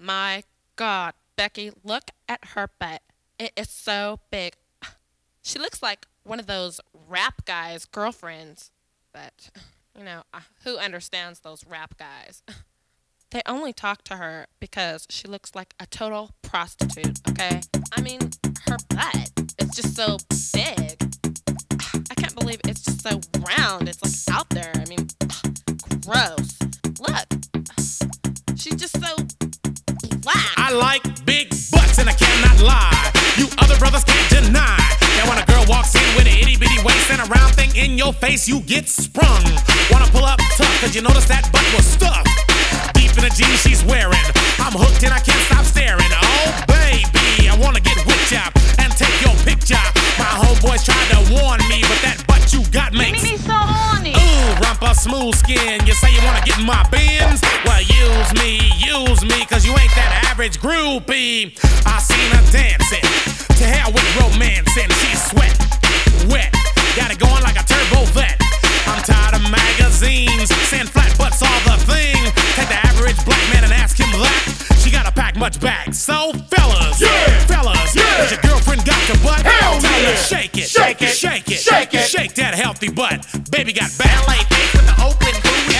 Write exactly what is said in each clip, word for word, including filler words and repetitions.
my God, Becky, look at her butt. It is so big. She looks like one of those rap guys' girlfriends. But, you know, uh, who understands those rap guys? They only talk to her because she looks like a total prostitute, okay? I mean, her butt is just so big. I can't believe it's just so round. It's like out there. I mean, gross. Look, she's just so black. I like big butts and I cannot lie. You other brothers can't deny that when a girl walks in with an itty bitty waist and a round thing in your face, you get sprung. Wanna pull up tough, cause you notice that butt was stuffed deep in the jeans she's wearing. I'm hooked and I can't stop staring. Oh baby, I wanna get with ya and take your picture. My homeboys tried to warn me, but that butt you got makes me so horny. Ooh, rumpa smooth skin. You say you wanna get in my bins? Well, use me, use me, cause you ain't that average groupie. I seen her dancing to hell with romancing. She's sweat, wet, got it going like a turbo vet. I'm tired of magazines saying flat butts all the thing. Take the average black man and ask him that. She gotta pack much back. So fellas, yeah, fellas, yeah, does your girlfriend got your butt? Hell Tell yeah. her shake it, Shake it. shake it, Shake it. shake that healthy butt. Baby got back. L A bitch with the open booty.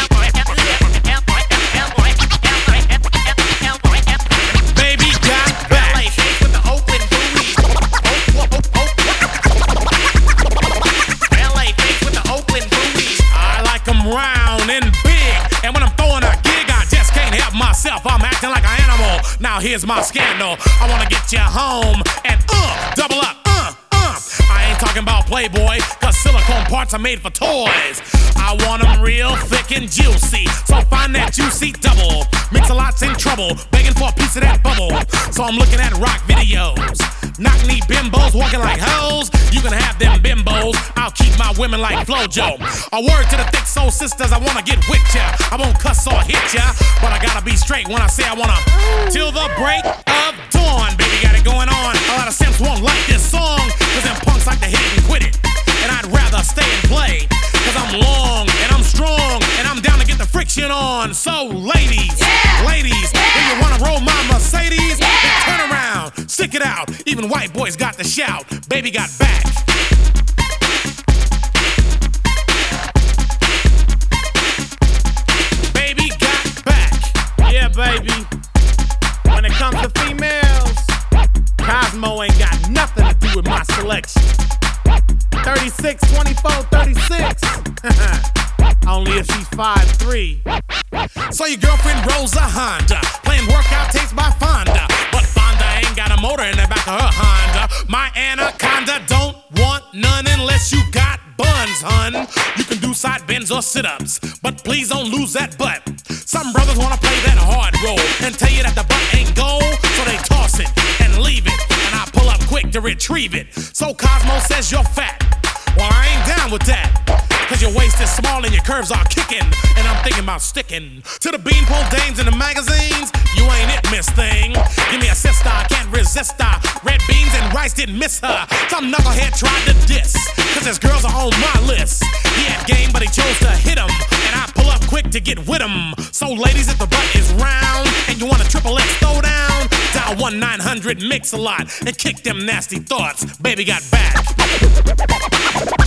Baby got back. L A bitch with the open booty. L A bitch with the open booty. I like 'em round and big, and when I'm throwing a gig, I just can't help myself. I'm acting like an animal. Now here's my scandal. I wanna get you home and uh, double up, uh, uh. I ain't talking about Playboy, cause silicone parts are made for toys. I want 'em real thick and juicy, so find that juicy double. Mix-a-lot's in trouble, begging for a piece of that bubble. So I'm looking at rock videos. Knock-knee bimbos walking like hoes. You can have them bimbos, I'll keep my women like Flojo. A word to the thick soul sisters, I wanna get with ya. I won't cuss or hit ya, but I gotta be straight when I say I wanna. Till the break of dawn, baby got it going on. A lot of simps won't like this song, cause them punks like to hit it and quit it. And I'd rather stay and play, cause I'm long and I'm strong and I'm down to get the friction on. So ladies, Yeah. ladies, Yeah. if you wanna roll my Mercedes, Yeah. then turn around, stick it out. Even white boys got the shout. Baby got back. Baby got back. Yeah, baby. When it comes to females, Cosmo ain't got nothing to do with my selection. thirty-six, twenty-four, thirty-six. Only if she's five three. So your girlfriend rolls a Honda, playing workout tapes by Fonda. But Fonda ain't got a motor in the back of her Honda. My Anaconda don't want none unless you got buns, hun. You can do side bends or sit-ups, but please don't lose that butt. Some brothers wanna play that hard role and tell you that the butt ain't gold, so they toss it and leave it, and I pull up quick to retrieve it. So Cosmo says you're fat. Well, I ain't down with that, cause your waist is small and your curves are kicking, and I'm thinking about sticking to the beanpole dames in the magazines. You ain't it, miss thing. Give me a sister, I can't resist her. Red beans and rice didn't miss her. Some knucklehead tried to diss, cause his girls are on my list. He had game, but he chose to hit him, and I pull up quick to get with him. So ladies, if the butt is round and you want a triple X throw down, dial one nine hundred mix a lot and kick them nasty thoughts. Baby got back.